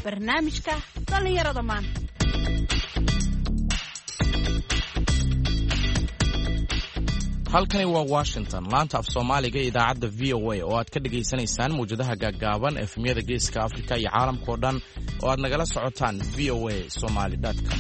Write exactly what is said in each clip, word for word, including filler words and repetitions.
barnaamijka dhalinyarada maanta. halkani waa Washington, laanta af Soomaaliga ee idaacadda V O A oo aad ka dhageysanaysaan muujadaha gaagaaban ee efemyada Geeska Afrika iyo caalamka oo dhan oo aad nagala socotaan v o a somali dot com.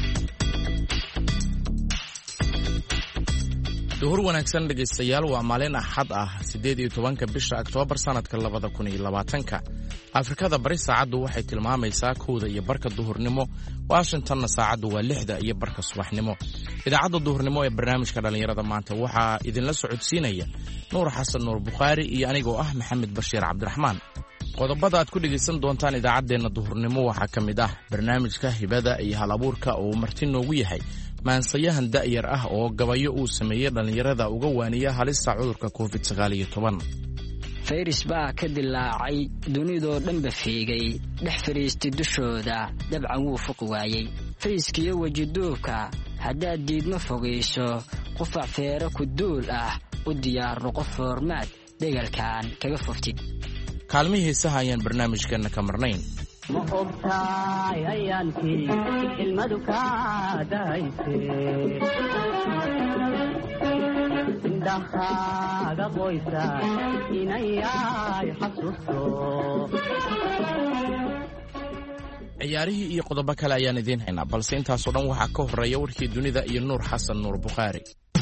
duhur wanaagsan dhegeystayaal, waa maalin axad ah siddeed iyo tobanka bisha Oktoobar sanadka labada kun iyo labaatanka. Afrikada bari saacadu waxay tilmaamaysaa kowda iyo barka duhurnimo, Washingtonna saacadu waa lixda iyo barka subaxnimo. idaacadda duhurnimo ee barnaamijka dhalinyarada maanta waxaa idinla socodsiinaya Nuur Xasan Nuur Bukhaari iyo anigoo ah Maxamed Bashiir Cabdiraxmaan. qodobada aad ku dhegeysan doontaan idaacadeena duhurnimo waxaa ka mid ah barnaamijka hibada iyo hal-abuurka oo marti noogu yahay maansayahan da'yar ah oo gabayo uu sameeyey dhalinyarada uga waaniya halista cudurka covid sagaal iyo toban. fayris baa ka dilaacay dunidoo dhanba fiigay, dhex fadhiistay dushooda dabcan wuu fuqi waayey. fayskiyo wejiduubka haddaad diidma fogayso, qufac feero ku duul ah u diyaar noqo foormaad degalkan kaga foftid. kaalmihii heesaha ayaan barnaamijkeenna ka marnayn. ma ogtahay ayaankii ilmadu kaa dahaysee, indhahaaga qoysa inayay xasuusto. ciyaarihii iyo qodobo kale ayaan idiin haynaa, balse intaasoo dhan waxaa ka horreeya warkii dunida iyo Nuur Xasan Nuur Bukhaari.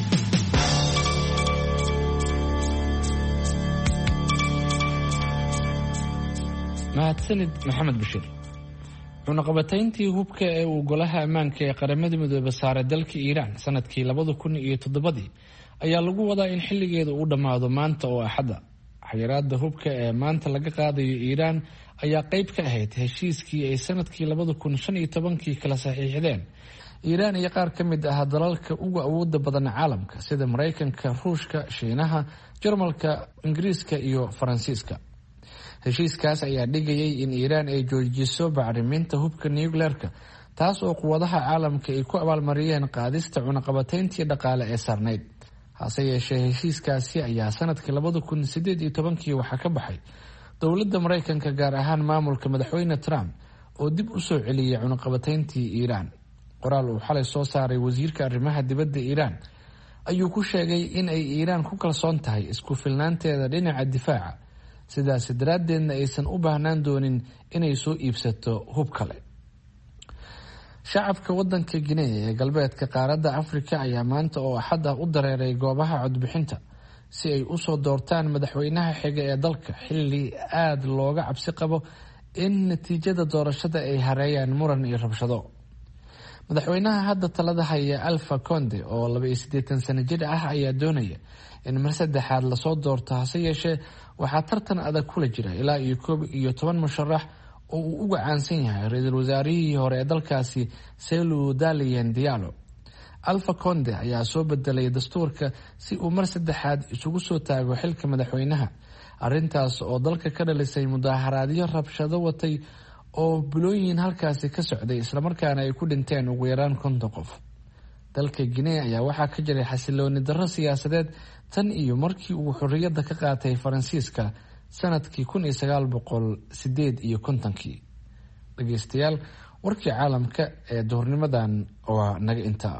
mahadsanid maxamed bashiir. cunaqabatayntii hubka ee uu golaha ammaanka ee qaramada midoobe saaray dalka iiraan sanadkii labada kun iyo toddobadii ayaa lagu wadaa in xilligeeda uu dhammaado maanta oo axadda. xayiraada hubka ee maanta laga qaadayo iiraan ayaa qayb ka ahayd heshiiskii ay sanadkii labada kun shan iyo tobankii kala saxiixdeen iiraan iyo qaar ka mid ah dalalka ugu awooda badan caalamka sida maraykanka, ruushka, shiinaha, jarmalka, ingiriiska iyo faransiiska. heshiiskaas ayaa dhigayay in iiraan ay joojiso bacriminta hubka nucleerka, taas oo quwadaha caalamka ay ku abaalmariyeen qaadista cunaqabatayntii dhaqaale ee saarnayd. hase yeeshee heshiiskaasi ayaa sanadkii labada kun sideed iyo tobankii waxaa ka baxay dowladda maraykanka, gaar ahaan maamulka madaxweyne Trump oo dib u soo celiyay cunaqabatayntii iiraan. qoraal uu xalay soo saaray wasiirka arrimaha dibadda iiraan ayuu ku sheegay in ay iiraan ku kalsoon tahay isku filnaanteeda dhinaca difaaca, sidaas daraaddeedna aysan u baahnaan doonin inay soo iibsato hub kale. shacabka wadanka Guinea ee galbeedka qaaradda Afrika ayaa maanta oo axad ah u dareeray goobaha codbixinta si ay u soo doortaan madaxweynaha xiga ee dalka, xilli aada looga cabsi qabo in natiijada doorashada ay hareeyaan muran iyo rabshado. madaxweynaha hadda talada haya Alpha Conde oo laba iyo siddeetan sano jir ah ayaa doonaya in mar saddexaad lasoo doorto, hase yeeshee waxaa tartan adag kula jira ilaa iyo koob iyo toban musharax oo uu uga caansan yahay ra-iisul wasaarihii hore ee dalkaasi Cellou Dalein Diallo. Alpha Conde ayaa soo bedelay dastuurka si uu mar saddexaad isugu soo taago xilka madaxweynaha, arrintaas oo dalka ka dhalisay mudaharaadyo rabshado watay oo bilooyin halkaasi ka socday, islamarkaana ay ku dhinteen ugu yaraan konton qof. dalka Guinea ayaa waxaa ka jiray xasilooni darro siyaasadeed tan iyo markii uu xorriyadda ka qaatay Faransiiska sanadkii kun iyo sagaal boqol sideed iyo kontonkii. dhegeystayaal, warkii caalamka ee duhurnimadan waa naga intaa.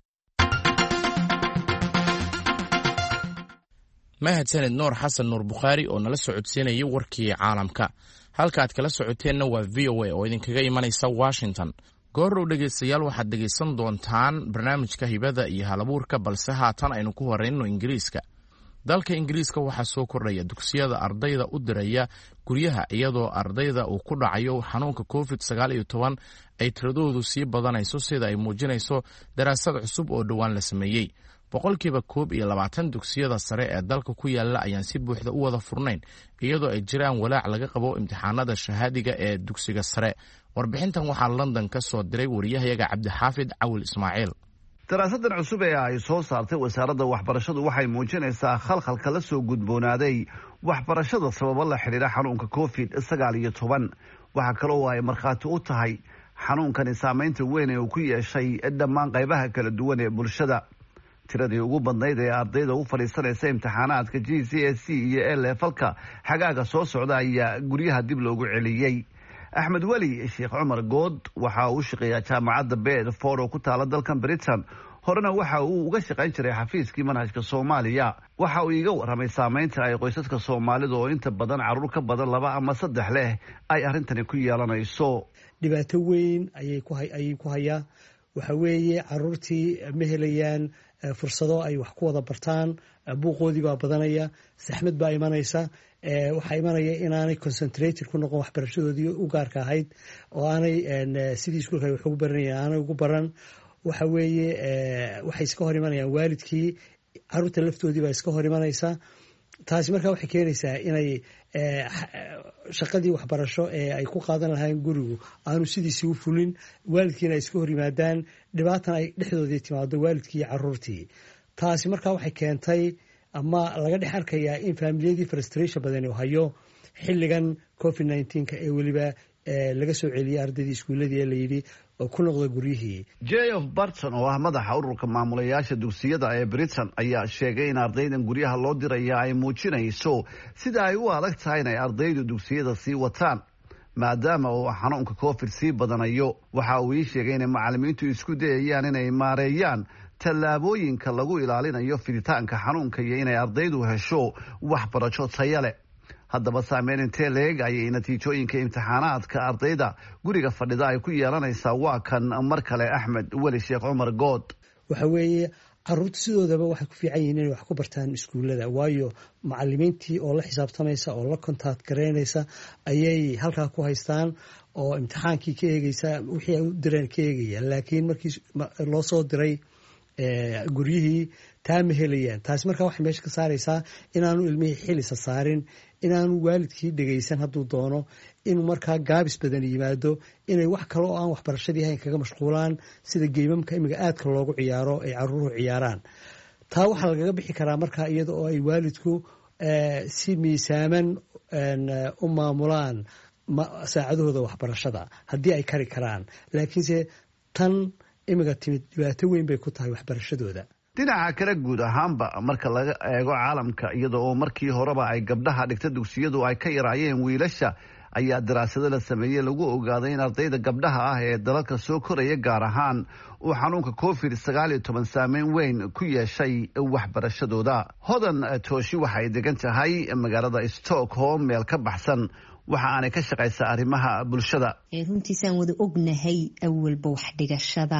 mahadsanid Nuur Xasan Nuur Bukhaari oo nala socodsiinayay warkii caalamka. halka aad kala socoteenna waa V O A oo idinkaga imanaysa Washington. goorrow dhegeystayaal, waxaad dhegeysan doontaan barnaamijka hibada iyo hal-abuurka, balse haatan aynu ku horeyno Ingiriiska. dalka Ingiriiska waxaa soo kordhaya dugsiyada ardayda u diraya guryaha, iyadoo ardayda uu ku dhacayo xanuunka covid sagaal iyo toban ay tiradoodu sii badanayso, sida ay muujinayso daraasad cusub oo dhowaan la sameeyey. boqolkiiba koob iyo labaatan dugsiyada sare ee dalka ku yaala ayaan si buuxda u wada furnayn, iyadoo ay jiraan walaac laga qabo imtixaanada shahaadiga ee dugsiga sare. warbixintan waxaa London ka soo diray wariyahayaga Cabdixaafid Cawil Ismaaciil. daraasadan cusub ee ay soo saartay wasaaradda waxbarashadu waxay muujinaysaa khalkhalka la soo gudboonaaday waxbarashada sababo la xidhiidha xanuunka covid sagaal iyo toban. waxaa kale oo ay markhaati u tahay xanuunkani saameynta weyn ee uu ku yeeshay dhammaan qaybaha kala duwan ee bulshada. tiradii ugu badnayd ee ardayda u fadhiisanaysa imtixaanaadka G C S E iyo A Level-ka xagaaga soo socda ayaa guryaha dib loogu celiyey. axmed weli sheekh cumar good waxa uu shaqeeyaa jaamacadda bedford oo ku taala dalkan britain horena waxa uu uga shaqayn jiray xafiiskii manhajka soomaaliya waxa uu iga warramay saamaynta ay qoysaska soomaalida oo inta badan carruur ka badan laba ama saddex leh ay arrintani ku yeelanayso. dhibaato weyn ayay ku ayay ku hayaa waxa weeye carruurtii ma helayaan fursado ay wax ku wada bartaan, buuqoodii baa badanaya, saxmad baa imanaysa, waxaa imanaya inaanay concentrated ku noqon waxbarashadoodii u gaarka ahayd oo aanay sidii iskuulka ay wax ugu baranayaan aanay ugu baran. waxa weeye waxay iska hor imanayaan waalidkii, carruurta laftoodii baa iska hor imanaysa. taasi markaa waxay keenaysaa inay shaqadii waxbarasho ee ay ku qaadan lahayn gurigu aanu sidiisii u fulin, waalidkiina ay iska hor yimaadaan, dhibaatan ay dhexdoodii timaado waalidkii iyo carruurtii. taasi markaa waxay keentay ama laga dhex arkayaa in faamiliyadii frustration badani hayo xilligan covid nineteenka ee weliba laga soo celiyay ardaydii iskuuladii ee layidhi oo ku noqda guryihii. Geoff Barton oo ah madaxa ururka maamulayaasha dugsiyada ee Britain ayaa sheegay in ardaydan guryaha loo diraya ay muujinayso sida ay u adag tahay in ay ardaydu dugsiyada sii wataan maadaama uu xanuunka covid sii badanayo. waxa uu ii sheegay in macallimiintu isku dayayaan inay maareeyaan tallaabooyinka lagu ilaalinayo fiditaanka xanuunka iyo inay ardaydu hesho waxbarasho tayo leh. haddaba saameyn intee leeg ayay natiijooyinka imtixaanaadka ardayda guriga fadhida ay ku yeelanaysaa? waa kan mar kale axmed weli sheekh cumar good. waxa weeye carruurta sidoodaba waxay ku fiican yihiin inay wax ku bartaan iskuullada, waayo macallimiintii oo la xisaabtamaysa oo la kontaakt garaynaysa ayay halkaa ku haystaan oo imtixaankii ka eegaysa, wixii ay u direen ka eegaya. laakiin markii loo soo diray guryihii taa ma helayaan. taasi markaa waxay meesha ka saaraysaa inaanu ilmihii xilisa saarin, inaanu waalidkii dhegaysan hadduu doono, inuu markaa gaabis badan yimaado, inay wax kale oo aan waxbarashadii ahayn kaga mashquulaan sida geymamka imiga aadka loogu ciyaaro ay carruuruhu ciyaaraan. taa waxaa lagaga bixi karaa markaa iyada oo ay waalidku si miisaaman u maamulaan saacadahooda waxbarashada haddii ay kari karaan. laakiinse tan imiga timid dhibaato weyn bay ku tahay waxbarashadooda. dhinaca kale guud ahaanba marka laga eego caalamka iyada oo markii horeba ay gabdhaha dhigta dugsiyadu ay ka yaraayeen wiilasha ayaa daraasado la sameeyey lagu ogaaday in ardayda gabdhaha ah ee dalalka soo koraya gaar ahaan uu xanuunka covid sagaal iyo toban saameyn weyn ku yeeshay waxbarashadooda. hodan tooshi waxay degan tahay magaalada Stockholm meel ka baxsan, waxa aanay ka shaqaysaa arrimaha bulshada. runtiisaan wada ognahay awalba wax dhigashada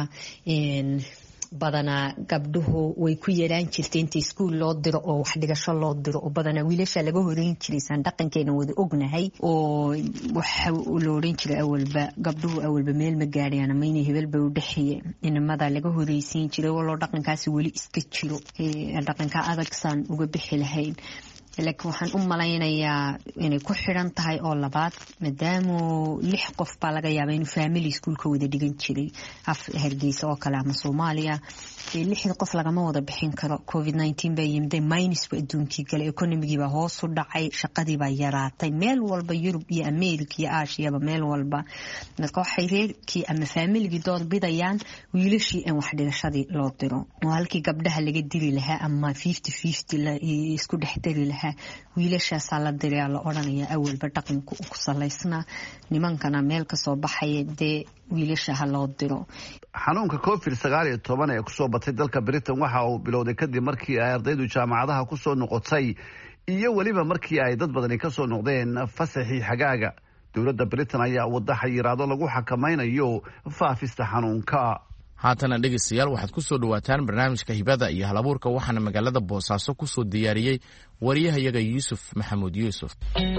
badanaa gabdhuhu way ku yaraan jirtay inta iskuul loo diro oo wax dhigasho loo diro oo badanaa wiilasha laga horeyn jiray. saan dhaqankeena wada ognahay oo waxa la oran jiray awalba gabdhuhu awalba meel ma gaadhayaan ama inay hebel bay u dhexeeyeen, inamada laga horeysiin jiray waloo dhaqankaasi weli iska jiro. dhaqanka adag saan uga bixi lahayn, laakiin waxaan u malaynayaa inay ku xidhan tahay oo labaad maadaama lix qof baa laga yaabaa inuu family iskuulka wada dhigan jiray af Hargeysa oo kale ama Soomaaliya. lixda qof lagama wada bixin karo. covid nineteen baa yimid, minus ba adduunkii gale, economigii baa hoos u dhacay, shaqadii baa yaraatay meel walba, Yurub iyo America iyo Aasiya meel walba. marka waxay reerkii ama familigii dood bidayaan wiilashii in wax dhigashadii loo diro oo halkii gabdhaha laga diri lahaa ama fifty fifty la isku dhex dari lahaa wiilashaasaa la diraa la odhanayaa awalba dhaqanku ku salaysnaa, nimankana meel ka soo baxaya dee wiilasha ha loo diro. xanuunka covid sagaal iyo toban ee kusoo batay dalka Britain waxa uu bilowday kadib markii ay ardaydu jaamacadaha ku soo noqotay iyo weliba markii ay dad badani ka soo noqdeen fasaxii xagaaga. dowladda Britain ayaa wada xayiraado lagu xakamaynayo faafista xanuunka. haatana dhegeystayaal waxaad ku soo dhawaataan barnaamijka hibada iyo halabuurka, waxaana magaalada Boosaaso ku soo diyaariyey wariyahayaga Yuusuf Maxamuud Yuusuf.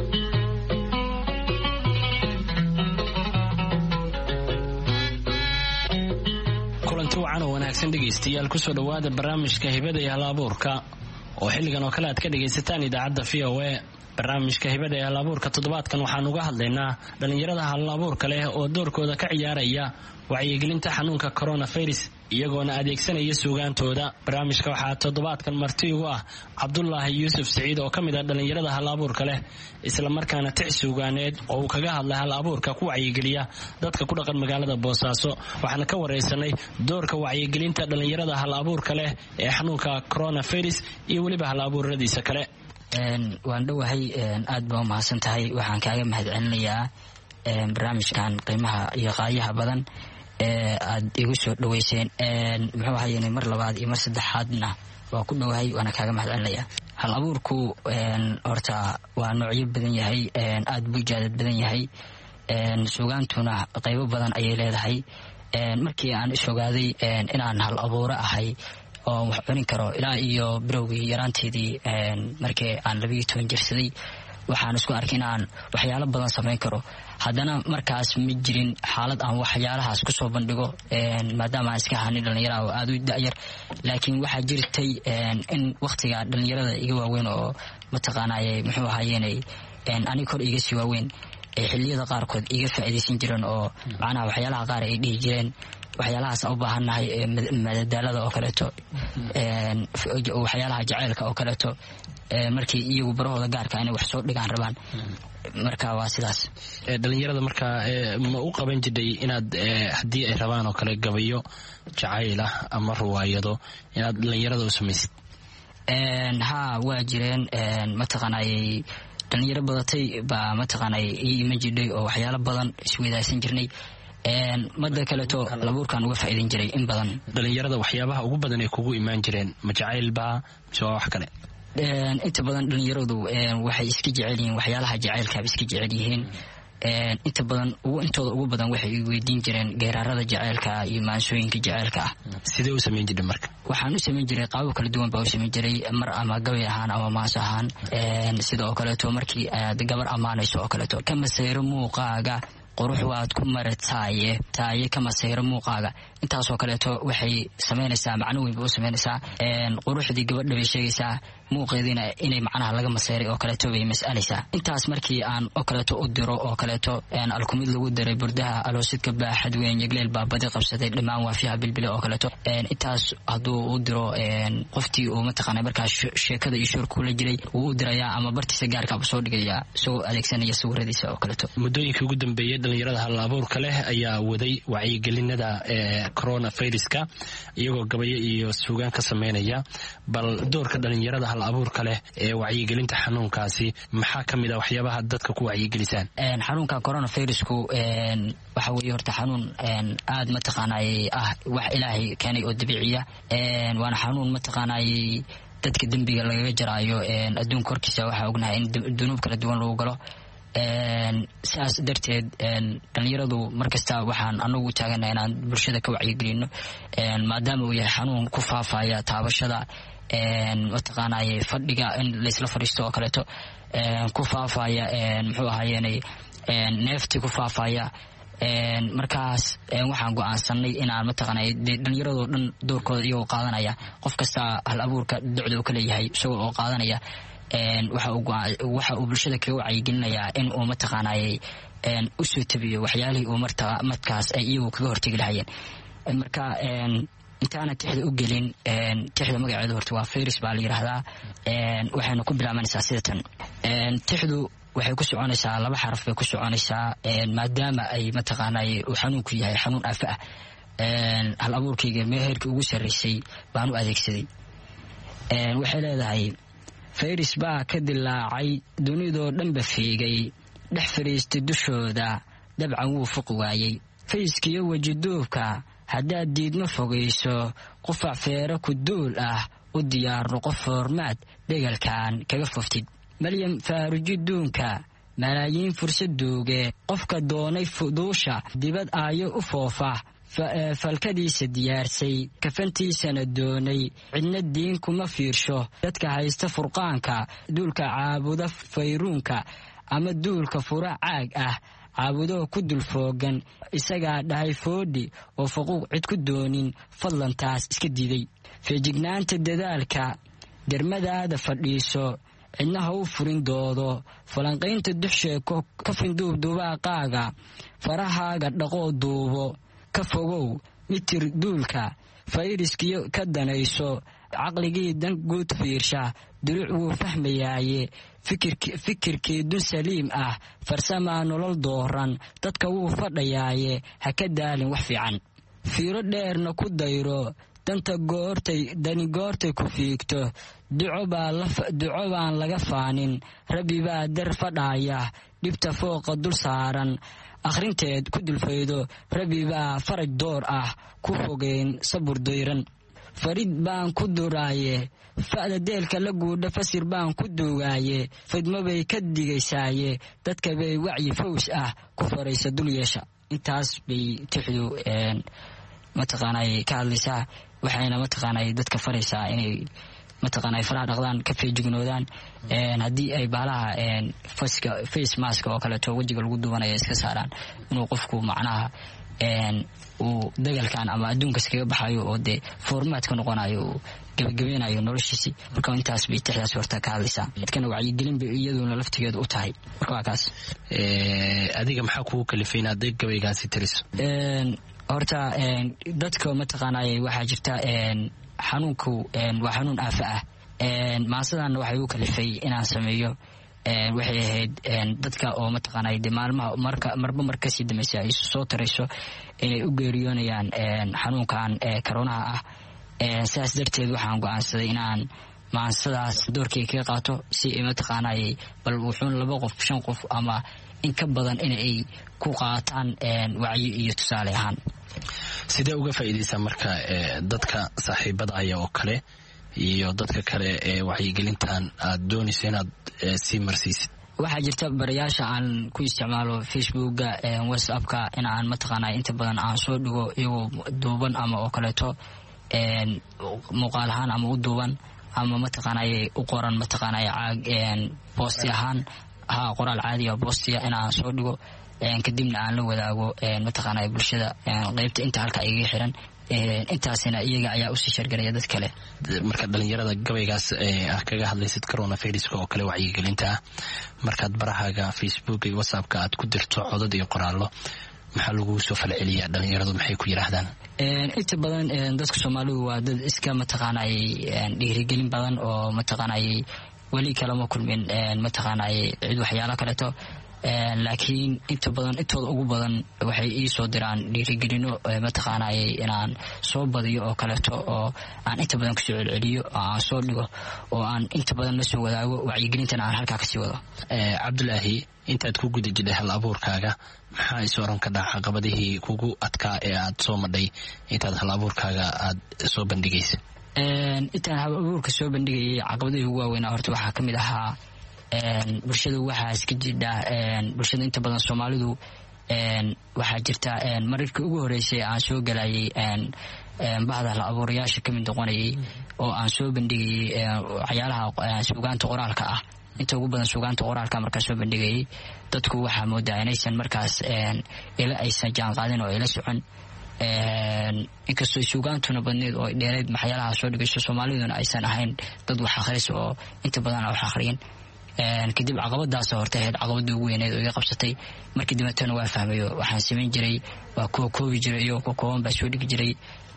kulanti wacan oo wanaagsan dhegeystayaal, ku soo dhawaada barnaamijka hibada iyo halabuurka oo xilligan oo kale aad ka dhegaysataan idaacadda V O A. barnaamijka hibada ee halabuurka toddobaadkan waxaan uga hadlaynaa dhallinyarada halabuurka leh oo doorkooda ka ciyaaraya wacyigelinta xanuunka coronavirus iyagoona adeegsanaya suugaantooda. barnaamijka waxaa toddobaadkan marti ugu ah cabdulaahi yuusuf siciid oo ka mid ah dhallinyarada halabuurka leh islamarkaana tic suugaaneed oo uu kaga hadlay halabuurka ku wacyigeliya dadka ku dhaqan magaalada Boosaaso. waxaana ka wareysanay doorka wacyigelinta dhallinyarada halabuurka leh ee xanuunka coronavirus iyo weliba halabuuradiisa kale. waan dhowahay, aad baa umahadsan tahay. waxaan kaaga mahadcelinayaa barnaamijkan qiimaha iyo qaayaha badan ee aad igu soo dhaweyseen muxuu ahaayeen mar labaad iyo mar saddexaadna waa ku dhowahay waana kaaga mahadcelinayaa. hal abuurku horta waa noocyo badan yahay, aad buu jaadad badan yahay, suugaantuna qaybo badan ayay leedahay. markii aan isogaaday inaan hal abuuro ahay oo wax cunin karo ilaa iyo bilowgii yaraanteedii markii aan labiyo toban jirsaday waxaan isku arkay inaan waxyaalo badan samayn karo. haddana markaas ma jirin xaalad aan waxyaalahaas ku soo bandhigo maadaama aan iska ahanin dhallinyara oo aad u da'yar, laakiin waxaa jirtay in waqtiga dhallinyarada iga waaweyn oo mataqaanaaye muxuu ahaayeenay aniga kor iga sii waaweyn xilliyada qaarkood iga faa'iidaysan jireen oo macnaha waxyaalaha qaar ay dhihi jireen waxyaalahaas aan u baahannahay madadaalada oo kaleeto, waxyaalaha jacaylka oo kaleeto, markii iyagu barahooda gaarka inay wax soo dhigaan rabaan. marka waa sidaas. dhalinyarada markaa ma u qaban jiray inaad haddii ay rabaan oo kale gabayo jacayl ah ama ruwaayado inaad dhalinyarada u samaysid? ha waa jireen, mataqaanayay dhalinyaro badatay baa mataqaanay ii iman jirdhay oo waxyaalo badan isweydaarsan jirnay. mada kaleeto labuurkan uga faa'iidan jiray in badan. dhalinyarada waxyaabaha ugu badan ay kugu imaan jireen ma jacayl baa mise waa wax kale? inta badan dhalinyaradu waxay iska jecel yihiin waxyaalaha jacaylkaaba iska jecel yihiin. inta badan intooda ugu badan waxay weydiin jireen geeraarada jacaylka iyo maansooyinka jacaylka ah. sidee u samayn jirtay marka? waxaan u samayn jiray qaabab kala duwan baa u samayn jiray, mar ama gabay ahaan ama maanso ahaan. sidoo kaleeto markii aad gabar ammaanayso oo kaleeto ka masayro muuqaaga qurux waad ku marad taaye taaye ka masayro muuqaaga. intaasoo kaleeto waxay samaynaysaa macno weyn bay u samaynaysaa. quruxdii gabadha bay sheegaysaa, muuqeediina inay macnaha laga masayray oo kaleeto bay mas'alaysaa. intaas markii aan oo kaleeto u diro oo kaleeto alkumid lagu diray burdaha aloosidka baaxad weyn yegleel baa badi qabsaday dhammaan waafiyaha bilbile oo kaleeto. intaas hadduu u diro qoftii uu mataqaanay markaas sheekada iyo shoorku la jiray wuu u dirayaa ama bartiisa gaarkaaba soo dhigayaa isagoo adeegsanaya sawiradiisa oo kaleeto. muddooyinkii ugu dambeeyay dhalinyarada hal abuurka leh ayaa waday wacyigelinada coronaviruska iyagoo gabayo iyo suugaan ka sameynaya. bal doorka dhalinyarada hal abuurka leh ee wacyigelinta xanuunkaasi maxaa ka mid ah waxyaabaha dadka ku wacyigelisaan? xanuunka coronavirusku waxa weeye horta xanuun aad mataqaanay ah wax ilaahay keenay oo dabiiciya, waana xanuun mataqaanay dadka dembiga lagaga jaraayo adduunka horkiisa. waxaa ognahay in dunuub kala duwan lagu galo. sidaas darteed dhalinyaradu markasta waxaan anagu taaganahay inaan bulshada ka wacyigelino maadaama uu yahay xanuun ku faafaya taabashada mataqaanay fadhiga in laysla fadhiisto oo kaleeto, ku faafaya muxuu ahaayeenay neefti ku faafaya. markaas waxaan go'aansanay inaan mataqaanay dhalinyaradoo dhan doorkooda iyagoo qaadanaya, qof kasta hal abuurka docda uu ka leeyahay isagoo oo qaadanaya waxa uu bulshada kaga wacyigelinayaa in uu mataqaanayay u soo tabiyo waxyaalihii uu markaas ay iyagu kaga hortegi lahayeen. marka intaana tixda u gelin, tixda magaceedu horta waa virus baa la yidhaahdaa. waxayna ku bilaabanaysaa sidatan. tixdu waxay ku soconaysaa laba xaraf bay ku soconaysaa maadaama ay mataqaanay uu xanuunku yahay xanuun aafa ah. hal abuurkayga meherkii ugu sarraysay baan u adeegsaday. waxay leedahay fayris baa ka dilaacay dunidoo dhanba fiigay dhex fadhiistay dushooda dabcan wuu fuqi waayey. fayskiyo wejiduubka haddaad diidma fogayso qufac feero ku duul ah u diyaarno qof foormaad dhegalkan kaga foftid. maryam faaruji duunka malaayiin fursad duuge qofka doonay fuduusha dibad aayo u foofa falkadiisa diyaarsay kafantiisana doonay cidna diin kuma fiirsho. dadka haysta furqaanka duulka caabuda fayruunka ama duulka fura caag ah caabudoo ku dulfoogan isagaa dhahay foodhi oo faquuq cid ku doonin fadlan taas iska diiday. feejignaanta dadaalka dermadaada fadhiiso cidna ha u furin doodo falanqaynta duxsheeko ka finduub dubaaqaaga farahaaga dhaqoo duubo ka fogow mitir duulka fayriskiyo ka danayso caqligii dan guud fiirsha duluc wuu fahmayaaye fikirkii dun saliim ah farsamaa nolol dooran dadka wuu fadhayaaye ha ka daalin wax fiican. fiiro dheerna ku dayro danta goortay dani goortay ku fiigto duco baan laga faanin rabbi baa dar fadhaaya dhibta fooqa dul saaran akhrinteed ku dulfaydo rabbi baa faraj door ah ku fogeyn sabur dayran farid baan ku duraaye fa'da deelka la guudha fasir baan ku duugaaye fidmo bay ka digaysaaye dadka bay wacyi faws ah ku faraysa dul yeesha intaas bay tixdu mataqaanay ka hadlaysaa waxayna mataqaanay dadka faraysaa inay mataqaanay faraha dhaqdaan ka feejignoodaan haddii ay baalaha face mask oo kaleeto wejiga lagu duwanaya iska saaraan inuu qofku macnaha uu dagalkan ama adduunkas kaga baxayo oo dee formaat ka noqonayo uu gabagabeynayo noloshiisii marka intaas bay tixdaas horta ka hadlaysaa dadkana wacyigelin bay iyaduna laftigeedu u tahay marka waa kaas adiga maxaa kugu kalifay inaad gabaygaasi tiriso horta dadka mataqaanay waxaa jirta xanuunku waa xanuun aafa ah maasadana waxay u kalifay inaan sameeyo waxay ahayd dadka oo mataqaanay de maalmaha marka marba mar kasii dambaysa ay soo tarayso inay u geeriyoonayaan xanuunkan koronaha ah saas darteed waxaan go'aansaday inaan maansadaas doorkay kaga qaato si mataqaanay bal wuxuun laba qof shan qof ama in ka badan inay ku qaataan wacyi iyo tusaale ahaan sidee uga faa'iideysaa marka dadka saaxiibada aya oo kale iyo dadka kale ee wacyigelintan aad doonayso inaad sii marsiisid waxaa jirta barayaasha aan ku isticmaalo facebooka whatsappka in aan mataqaanaa inta badan aan soo dhigo iyagoo duuban ama oo kaleeto muuqaal ahaan ama u duuban ama mataqaanay u qoran mataqaanay caag boosti ahaan ha qoraal caadiya boostiya in aan soo dhigo kadibna aan la wadaago mataqaanay bulshada qaybta inta halka iga xiran intaasina iyaga ayaa usii shargaraya dad kale marka dhalinyarada gabaygaas ah kaga hadlaysid coronaviruska oo kale wacyigelinta ah markaad barahaaga facebook iyo whatsappka aad ku dirto codad iyo qoraallo maxaa lagu soo falceliyaa dhalinyaradu maxay ku yiraahdaan inta badan dadka Soomaalidu waa dad iska mataqaanay dhiirigelin badan oo mataqaanay wali kalama kulmin mataqaanay cid waxyaalo kaleeto laakiin inta badan intooda ugu badan waxay ii soo diraan dhiirigelino mataqaanay inaan soo badiyo oo kaleeto oo aan inta badan kusoo celceliyo oo aan soo dhigo oo aan inta badan la soo wadaago wacyigelintana aan halkaa kasii wado Cabdulaahi intaad ku guda jidhay hal abuurkaaga maxaa is oran ka dhaca caqabadihii kugu adkaa ee aad soo madhay intaad hal abuurkaaga aad soo bandhigaysa intaan hal abuurka soo bandhigayay caqabadihii ugu waaweynaa horta waxaa ka mid ahaa bulshada waxaa iska jidha bulshada inta badan Soomaalidu waxaa jirta mararkii ugu horeysay aan soo galayay bahda hal abuurayaasha ka mid noqonayay oo aan soo bandhigayay waxyaalaha suugaanta qoraalka ah inta ugu badan suugaanta qoraalka markaa soo bandhigayay dadku waxaa moodaa inaysan markaas ila aysan jaan qaadin oo ila socon inkastoo suugaantuna badneed oo dheereed maxyaalaha soo dhigayso Soomaaliduna aysan ahayn dad wax akhris oo inta badan wax akhriyin kadib caqabadaas horta ahayd caqabada ugu weyneed oo iga qabsatay markii dibadana waa fahmayo waxaan sameyn jiray waa koo koobi jiray iyo koo kooban baa soo dhigi jiray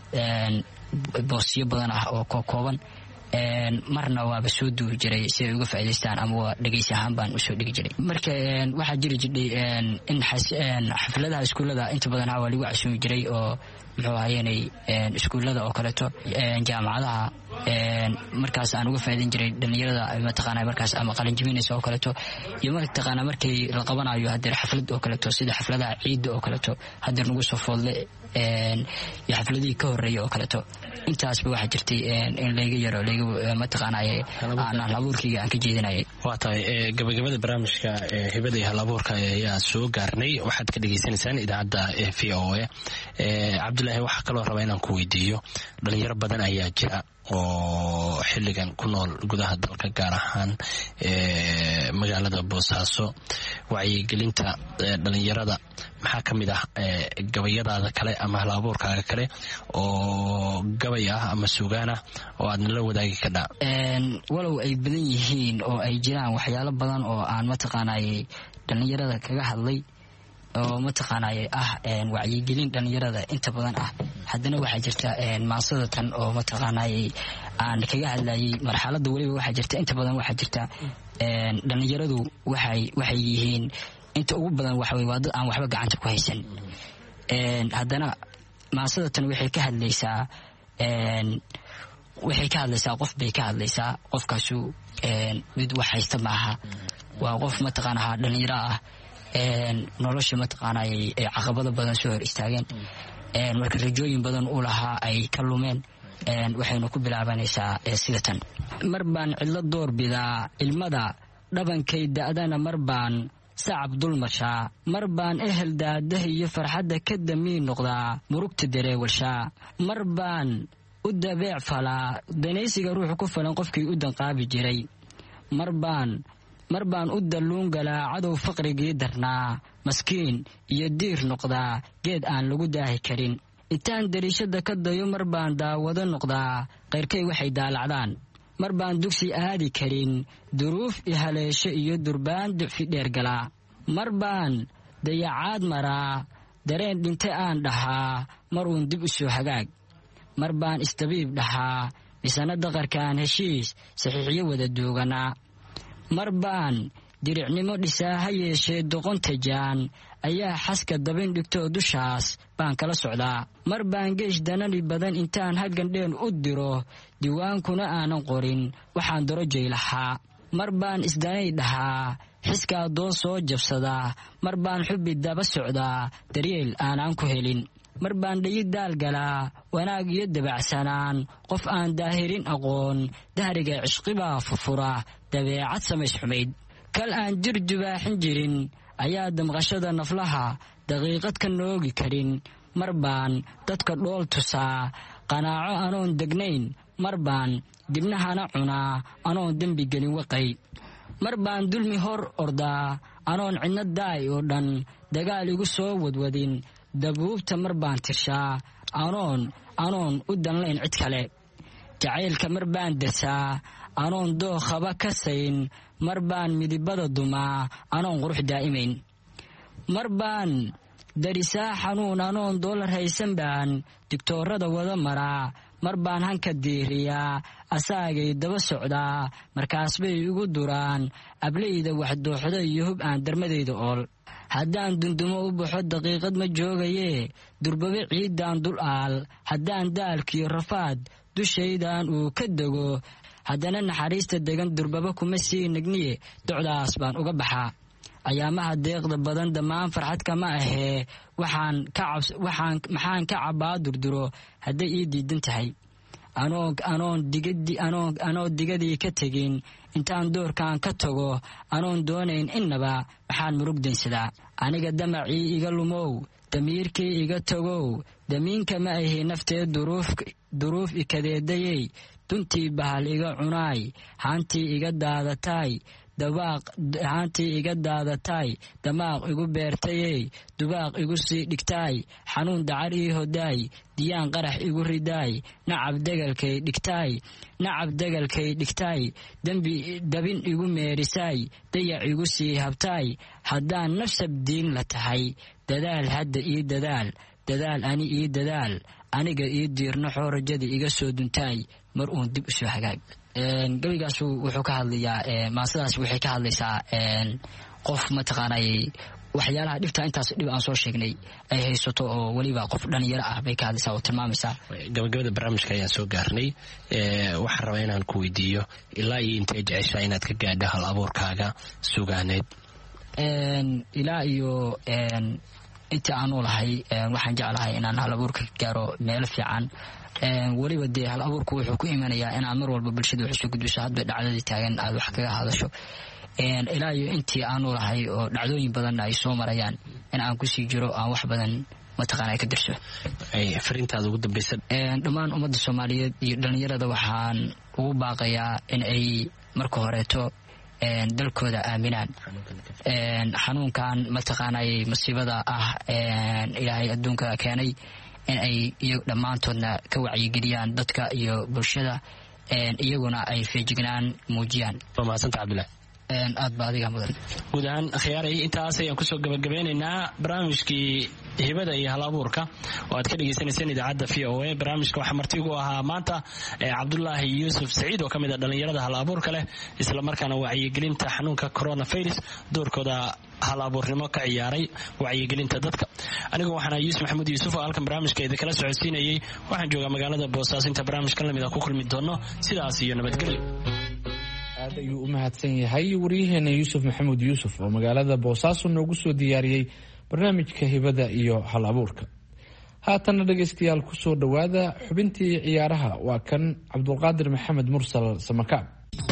boosiyo badan ah oo koo kooban marna waaba soo duubi jiray si ay uga faa'iidaystaan ama waa dhageysi ahaan baan usoo dhigi jiray marka waxaa jiri jiray in xafladaha iskuullada inta badan waa lagu casuumi jiray oo muxuu ahaayenay iskuullada oo kaleeto jaamacadaha markaas aan uga faa'iidayn jiray dhalinyarada mataqaanaa markaas ama qalin jebinaysa oo kaleeto iyo mataqaanaa markii la qabanayo hadeer xaflad oo kaleeto sida xafladaha ciidda oo kaleeto hadeer nagu soo foodle iyo xafladihii ka horreeyay oo kaleeto intaasba waxaa jirtay in layga yaro layga mataqaanaa aan hal abuurkayga aan ka jeedinayay waa tahay gabagabada barnaamijka hibada iyo hal abuurka ayaa soo gaarnay waxaad ka dhagaysanaysaan idaacadda v o a Cabdulaahi waxaa kaloo rabaa inaan ku weydiiyo dhalinyaro badan ayaa jira oo xilligan ku nool gudaha dalka gaar ahaan magaalada Boosaaso wacyigelinta dhalinyarada maxaa ka mid ah gabayadaada kale ama hal abuurkaaga kale oo gabay ah ama suugaan ah oo aad nala wadaagi kadhaa walow ay badan yihiin oo ay jiraan waxyaalo badan oo aan mataqaanay dhalinyarada kaga hadlay oo mataqaanay ah wacyigelin dhalinyarada inta badan ah haddana waxaa jirta maasada tan oo mataqaanay aan kaga hadlayay marxaladda waliba waxaa jirta inta badan waxaa jirta dhalinyaradu waxay waxay yihiin inta ugu badan waxa way waa dad aan waxba gacanta ku haysan haddana maasada tan waxay ka hadlaysaa waxay ka hadlaysaa qof bay ka hadlaysaa qofkaasu mid wax haysta maaha waa qof mataqaanaa dhalinyaro ah nolosha mataqaanaa ay caqabado badan soo hor istaageen marka rajooyin badan u lahaa ay ka lumeen waxaynu ku bilaabanaysaa sida tan mar baan cidlo door bidaa ilmada dhabankay da'dana mar baan sacab dulmashaa mar baan ehel daadaha iyo farxadda ka damiin noqdaa murugta dareewalshaa mar baan u dabeec falaa danaysiga ruuxu ku falan qofkii u danqaabi jiray mar baan mar baan u dalluun galaa cadow faqrigii darnaa maskiin iyo diir noqdaa geed aan lagu daahi karin intaan dariishada ka dayo mar baan daawado noqdaa qayrkay waxay daalacdaan mar baan dugsi aadi karin duruuf i haleesho iyo durbaan ducfi dheer galaa mar baan dayacaad maraa dareen dhinte aan dhahaa mar uun dib u soo hagaag mar baan istabiib dhahaa misana daqarkaan heshiis saxiixyo wada dooganaa mar baan diricnimo dhisaa ha yeeshee doqonta jaan ayaa xaska dabin dhigtoo dushaas baan kala socdaa mar baan geesh danani badan intaan haggandheen u diro diwaankuna aanan qorin waxaan darojay lahaa mar baan isdanay dhahaa xiskaa doo soo jabsadaa mar baan xubbi daba socdaa daryeel aanaan ku helin mar baan dhayi daal galaa wanaag iyo dabacsanaan qof aan daahirin aqoon dahriga cishqibaa furfura dabeecad samays xumayd kal aan jir dubaaxin jirin ayaa damqashada naflaha daqiiqad ka noogi karin mar baan dadka dhool tusaa qanaaco anoon degnayn mar baan dibnahana cunaa anoon dembi gelin waqay mar baan dulmi hor ordaa anoon cidna daay oo dhan dagaal igu soo wadwadin dabuubta mar baan tirshaa anoon anoon u danlayn cid kale jacaylka mar baan dersaa anoon dookhaba ka sayn mar baan midibada dumaa anoon qurux daa'imayn mar baan darisaa xanuun anoon doolar haysan baan digtoorada wada maraa mar baan hanka diiriyaa asaagay daba socdaa markaas bay igu duraan ablayda wax dooxda iyo hub aan darmadayda ool haddaan dundumo u baxo daqiiqad ma joogayee durbabe ciiddaan dul aal haddaan daalkiyo rafaad dushaydan uu ka dego haddana naxariista degan durbaba kuma sii nagniye docdaas baan uga baxaa ayaamaha deeqda badan dhammaan farxad kama ahee waxaan ka waxaan maxaan ka cabbaa durduro hadday ii diidan tahay anoo anoon digadi anoo anoo digadii ka tegin intaan doorkan ka tago anoon doonayn innaba maxaan murugdaynsadaa aniga damacii iga lumow damiirkii iga tagow damiinka ma ahi naftee duruuf duruuf ikadeedayey duntii bahal iga cunaay haantii iga daadataay dabaaq haantii iga daadataay damaaq igu beertayey dubaaq igu sii dhigtaay xanuun dacar ii hodaay diyaan qarax igu ridaay nacab degalkay dhigtaay nacab degalkay dhigtaay dembi dabin igu meerisaay dayac igu sii habtaay haddaan nafsab diin la tahay dadaal hadda ii dadaal dadaal ani ii dadaal aniga ii diirnaxoo rajada iga soo duntaay mar uun dib u soo hagaag gabigaasu wuxuu ka hadlayaa maasadaas waxay ka hadlaysaa qof mataqaanay waxyaalaha dhibta intaas dhib aan soo sheegnay ay haysato oo weliba qof dhalinyaro ah bay ka hadlaysaa oo tilmaamaysaa gabagabada barnaamijka ayaan soo gaarnay waxaan rabaa inaan ku weydiiyo ilaa iyo intay jeceshaa inaad ka gaadho hal abuurkaaga sugaaneed ilaa iyo intii aan u lahay waxaan jeclahay inaan hal abuurka ka gaaro meelo fiican weliba dee hal abuurku wuxuu ku imanayaa inaad mar walba bulshada wax usoo gudbiso hadba dhacdadii taagan aad wax kaga hadasho ilaa iyo intii aanu lahay oo dhacdooyin badanna ay soo marayaan in aan kusii jiro aan wax badan mataqaana ka dirso fariintaada ugu dambaysa dhammaan ummadda soomaaliyeed iyo dhalinyarada waxaan ugu baaqayaa in ay marka horeeto dalkooda aaminaan xanuunkan mataqaanay masiibada ah ilaahay adduunka keenay in ay iyagu dhammaantoodna ka wacyigeliyaan dadka iyo bulshada iyaguna ay feejignaan muujiyaan waa mahadsanta cabdullahi aad ba adiga mudan. guud ahaan khiyaaray intaas ayaan kusoo gabagabeynaynaa barnaamijkii hibada iyo hal abuurka oo aad ka dhagaysanayseen idaacadda v o a. barnaamijka waxaa martigu ahaa maanta cabdulaahi yuusuf saciid oo ka mid ah dhallinyarada hal abuurka leh isla markaana wacyigelinta xanuunka coronavirus doorkooda hal abuurnimo ka ciyaaray wacyigelinta dadka. anigu waxaan ahay yuusuf maxamuud yuusuf oo halkan barnaamijka idinkala socodsiinayay. waxaan joogaa magaalada boosaaso inta barnaamijkan lamid ah ku kulmi doono sidaas iyo nabadgelyo. aad ayuu u mahadsan yahay waryaheena yuusuf maxamuud yuusuf oo magaalada boosaaso noogu soo diyaariyey barnaamijka hibada iyo hal abuurka. haatanna dhegaystayaal kusoo dhowaada xubintii ciyaaraha waa kan cabdulqaadir maxamed mursal samakaab.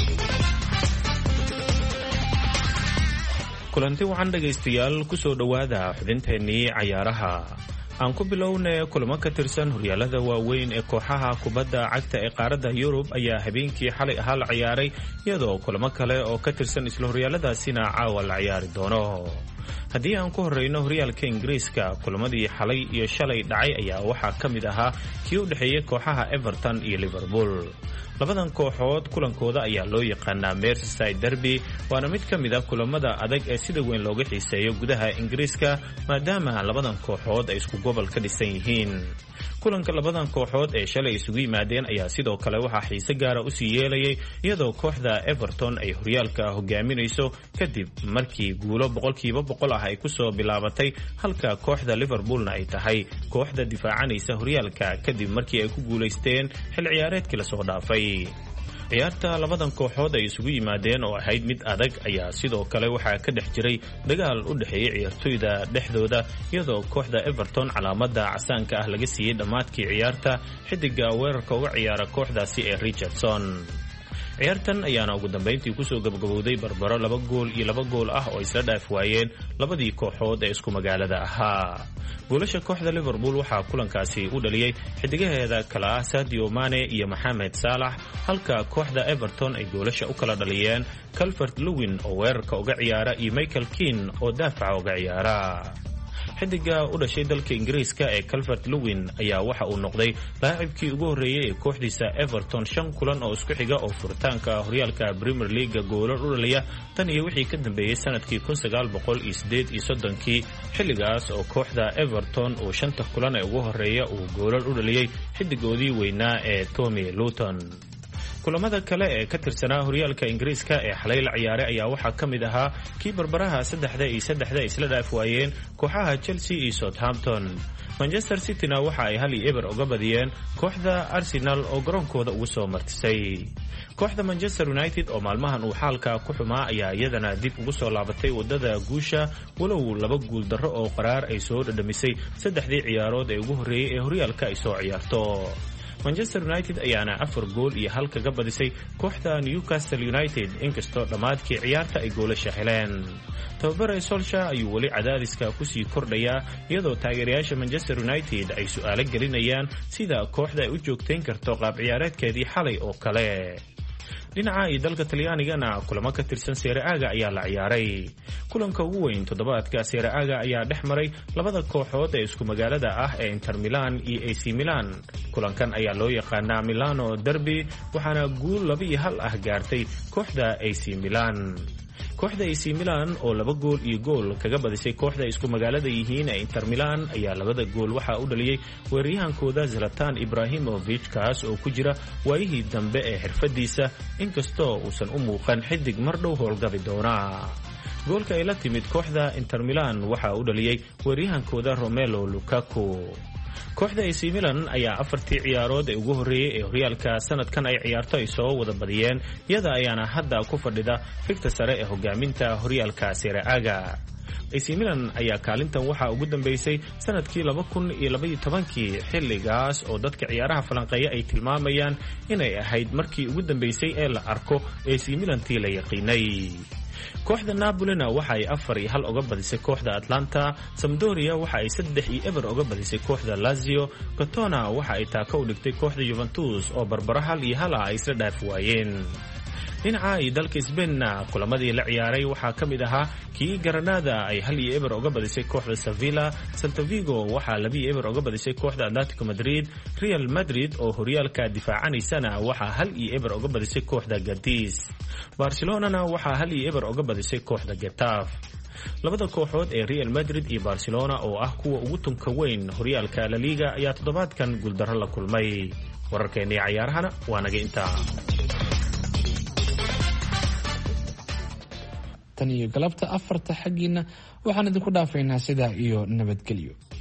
kulanti wacan dhegaystayaal kusoo dhowaada xubinteennii cayaaraha. aan ku bilowna kulamo ka tirsan horyaalada waaweyn ee kooxaha kubadda cagta ee qaaradda yurub ayaa habeenkii xalay ahaa la ciyaaray iyadoo kulamo kale oo ka tirsan isla horyaaladaasina caawa la ciyaari doono. haddii aan ku horreyno horyaalka ingiriiska kulamadii xalay iyo shalay dhacay ayaa waxaa ka mid ahaa kii u dhexeeyey kooxaha everton iyo liverpool. labadan kooxood kulankooda ayaa loo yaqaanaa Merseyside derby waana mid ka mid ah kulamada adag ee sida weyn looga xiiseeyo gudaha ingiriiska maadaama labadan kooxood ay isku gobol ka dhisan yihiin. kulanka labadan kooxood ee shalay isugu yimaadeen ayaa sidoo kale waxaa xiise gaara usii yeelayay iyadoo kooxda everton ay horyaalka hogaaminayso kadib markii guulo boqolkiiba boqol ah ay kusoo bilaabatay halka kooxda liverpoolna ay tahay kooxda difaacanaysa horyaalka kadib markii ay ku guulaysteen xil ciyaareedkii lasoo dhaafay. ciyaarta labadan kooxood ay isugu yimaadeen oo ahayd mid adag ayaa sidoo kale waxaa ka dhex jiray dagaal u dhexeeyay ciyaartoyda dhexdooda iyadoo kooxda everton calaamada casaanka ah laga siiyey dhammaadkii ciyaarta xidiga weerarka uga ciyaara kooxdaasi ee Richardson. ciyaartan ayaana ugu dambeyntii kusoo gabagabowday barbaro laba gool iyo laba gool ah oo isla dhaaf waayeen labadii kooxood ee isku magaalada ahaa. goolasha kooxda liverpool waxaa kulankaasi u dhaliyey xidigaheeda kala ah Sadio Mane iyo Mohamed Salah halka kooxda everton ay goolasha u kala dhaliyeen Calvert-Lewin oo weerarka uga ciyaara iyo Michael Keane oo daafaca uga ciyaara. xidiga u dhashay dalka ingiriiska ee Calvert-Lewin ayaa waxa uu noqday laacibkii ugu horreeyay ee kooxdiisa everton shan kulan oo isku xiga oo furitaanka horyaalka Premier League goolal u dhaliya tan iyo wixii ka dambeeyay sanadkii kun sagaal boqol sideed iyo soddon-kii xilligaas oo kooxda everton uu shanta kulan ee ugu horreeya uu goolal u dhaliyay xidigoodii weynaa ee Tommy Luton. kulamada kale ee ka tirsanaa horyaalka ingiriiska ee xalay la ciyaaray ayaa waxaa ka mid ahaa kii barbaraha saddexda iyo saddexda isla dhaaf waayeen kooxaha Chelsea iyo Southampton. Manchester City-na waxa ay hal iyo eber uga badiyeen kooxda Arsenal oo garoonkooda ugu soo martisay. kooxda Manchester United oo maalmahan uu xaalka ku xumaa ayaa iyadana dib ugu soo laabatay wadada guusha walow laba guul darro oo qaraar ay soo dhadhamisay saddexdii ciyaarood ee ugu horreeyay ee horyaalka ay soo ciyaarto. Manchester United ayaana afar gool iyo hal kaga badisay kooxda Newcastle United inkastoo dhammaadkii ciyaarta ay goolasha heleen. tababare Solskjaer ayuu weli cadaadiska kusii kordhayaa iyadoo taageerayaasha Manchester United ay su'aalo gelinayaan sida kooxda ay u joogtayn karto qaab ciyaareedkeedii xalay oo kale. dhinaca iyo dalka Talyaanigana kulamo ka tirsan Serie A ayaa la ciyaaray. kulanka ugu weyn toddobaadka Serie A ayaa dhex maray labada kooxood ee isku magaalada ah ee Inter Milan iyo A C Milan. kulankan ayaa loo yaqaanaa Milano Derby waxaana guul laba iyo hal ah gaartay kooxda A C Milan. kooxda A C Milan oo laba gool iyo gool kaga badisay kooxda isku magaalada yihiin ee Inter Milan ayaa labada gool waxa u dhaliyay weeraryahankooda Zlatan Ibrahimovic kaas oo ku jira waayihii dambe ee xirfadiisa inkastoo uusan u muuqan xidig mar dhow howlgabi doona. goolka ay la timid kooxda Inter Milan waxa u dhaliyay weeraryahankooda Romelu Lukaku. kooxda A C Milan ayaa afartii ciyaarood ee ugu horreeyay ee horyaalka sanadkan ay ciyaarto ay soo wada badiyeen iyada ayaana hadda ku fadhida xigta sare ee hogaaminta horyaalka Serie A. A C Milan ayaa kaalintan waxaa ugu dambeysay sanadkii laba kun iyo laba iyo toban-kii xilligaas oo dadka ciyaaraha falanqeeya ay tilmaamayaan inay ahayd markii ugu dambeysay ee la arko A C Milan-tii la yaqiinay. kooxda Napoli-na waxa ay afar iyo hal uga badisay kooxda Atlanta. Sampdoria waxa ay saddex iyo eber uga badisay kooxda Lazio. Crotona waxa ay taako u dhigtay kooxda Juventus oo barbaro hal iyo hal ah ay isla dhaaf waayeen. dhinaca iyo dalka sbainna kulamadii la ciyaaray waxaa ka mid ahaa kii Granada ay hal iyo eber uga badisay kooxda Sevilla, Celta Vigo waxaa laba iyo eber uga badisay kooxda Atletico Madrid, Real Madrid oo horyaalka difaacanaysana waxaa hal iyo eber uga badisay kooxda Cadiz, Barcelona waxaa hal iyo eber uga badisay kooxda Getafe. labada kooxood ee Real Madrid iyo Barcelona oo ah kuwa ugu tunka weyn horyaalka La Liga ayaa toddobaadkan guuldarro la kulmay. wararkeennii cayaarahana waa naga intaa. tan iyo galabta afarta xaggiina waxaan idinku dhaafaynaa sidaa iyo nabadgelyo.